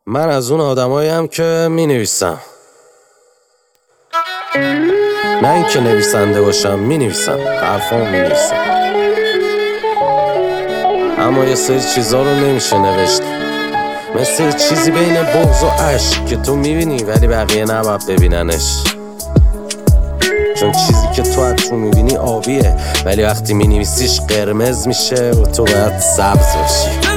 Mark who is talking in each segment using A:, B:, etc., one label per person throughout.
A: من از اون آدماییم که می نویسم، نه اینکه نویسنده باشم. می نویسم، حرفامو می نویسم، اما یه سری چیزا رو نمیشه نوشت، مثل یه چیزی بین بغض و عشق که تو میبینی ولی بقیه نباید ببیننش، چون چیزی که تو از تو میبینی آبیه ولی وقتی مینویسیش قرمز میشه و تو باید سبز باشی.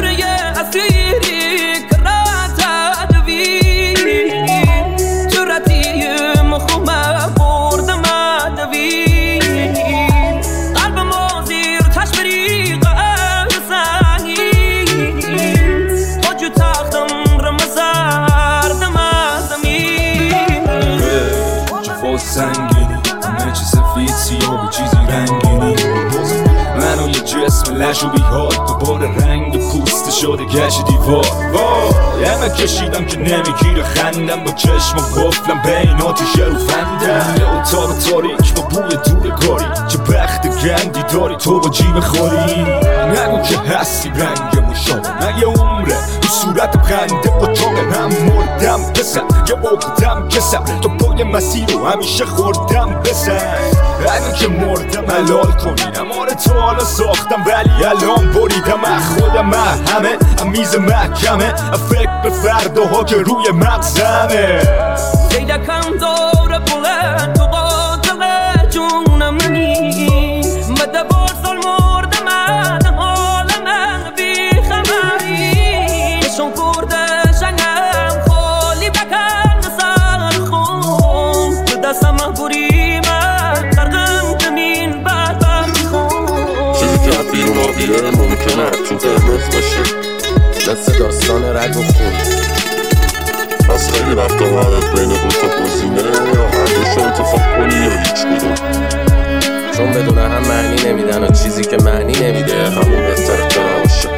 B: سنگینی همه چی سفید سیاه و چیزی رنگینی، منو یه جسم لجوبی ها دوباره رنگ پوست شده گشت دیوار. همه کشیدم که نمیگیره خندم، با چشم و قفلم بین آتیش رو فندم. یه اتاق تاریک با بوی دورگاری، چه بخت گندی داری تو با جیب خوری. نگو که هستی رنگ مشابه، نه یه عمره تو صورت خنده اتاقه. هم مردم بسن یه عقدم کسم، تو پای مسیر رو همیشه خوردم بسن. اگه که مردم حلال کنینم، آره تو حالا ساختم ولی الان بریدم. خودم همه میز محکمه، فکر به فرداها که روی مغزمه.
C: دیدکم داره بلند تو قاتل جونم منی، مده بارسال مردم من حال من بیخبری. نشون کرده شنگم خالی بکن سر خون، تو دستم محبوری من ترغم زمین بدبر میخون.
A: چیزی که بیرون آبیه ممکنه تو قرمز باشه، مثل داستان رگ و خون. از خیلی وقتا باید بین دوتا گزینه یا هر دوشو انتخاب کنی یا هیچ کدوم، چون بدون هم معنی نمیدن و چیزی که معنی نمیده همون بهتره که نباشه.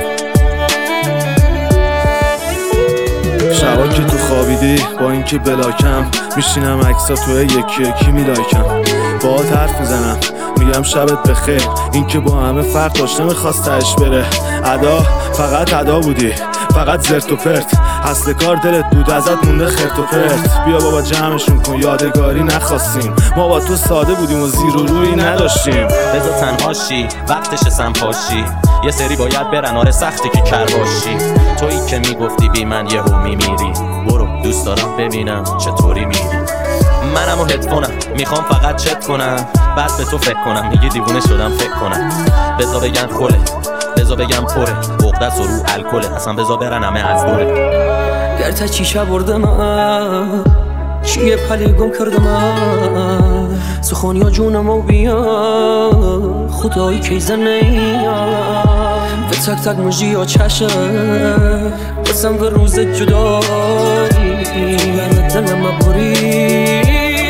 D: شبا که تو خوابیدی با اینکه بلاکم، میشینم عکسا توی یکی یکی میلایکم، باهات حرف میزنم میگم شبت بخیر. این که با همه فرق داشته میخواست تهش بره، ادا فقط ادا بودی، فقط زرت و پرت. اصل کار دلت بود ازت مونده خرت و پرت. بیا بابا جمعشون کن یادگاری نخواستیم، ما با تو ساده بودیم و زیر و روی نداشتیم.
E: بذار تنهاشی وقتش سنپاشی، یه سری باید برن آره سختی که کر باشی. تویی که میگفتی بی من یهو میمیری، برو دوست دارم ببینم چطوری میری. منم و هدفونم میخوام فقط چت کنم، بعد به تو فکر کنم میگی دیوونه شدم فکر کنم. بذار بگن خوله، بذار بگم پره، بغدست و رو الکله، اصلا بذار برن همه از دوره.
C: گرتا چیشه بردم چیه پلی گم کردم، سخونیا جونم و بیا خدایی که زنیم. به تک تک مجی و چشه بسم به روز جدایی، یعنی دلم بری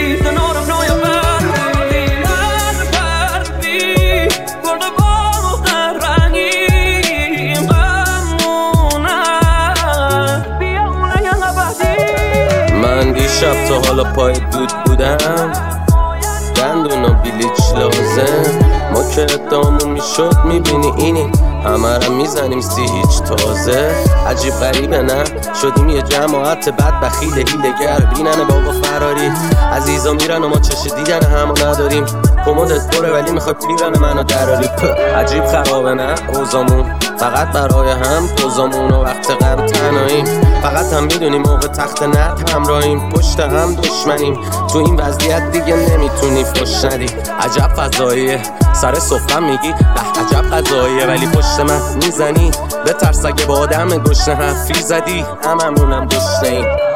A: شب تا حالا پای دود بودم، دندون و بلیچ لازم. ما که ادامون میشد میبینی اینی، همه را میزنیم سی هیچ تازه. عجیب غریبه نه، شدیم یه جماعت بد بخیل هیلگر. بینن بابا فراری عزیزا میرن و ما چش دیدن همو نداریم. کمدت پره ولی میخوای پیرن منو دراری. عجیب خرابه نه اوزامون، فقط برای هم پوزامون و وقت غم تنهاییم. فقط هم میدونیم موقع تخت نرد همراهیم، پشت هم دشمنیم. تو این وضعیت دیگه نمیتونی فش ندی. عجب فضاییه سر سفرم میگی به عجب قضاییه، ولی پشت من میزنی به ترس اگه با آدم گشنه حرفی زدی. هممونم گشنه‌ایم.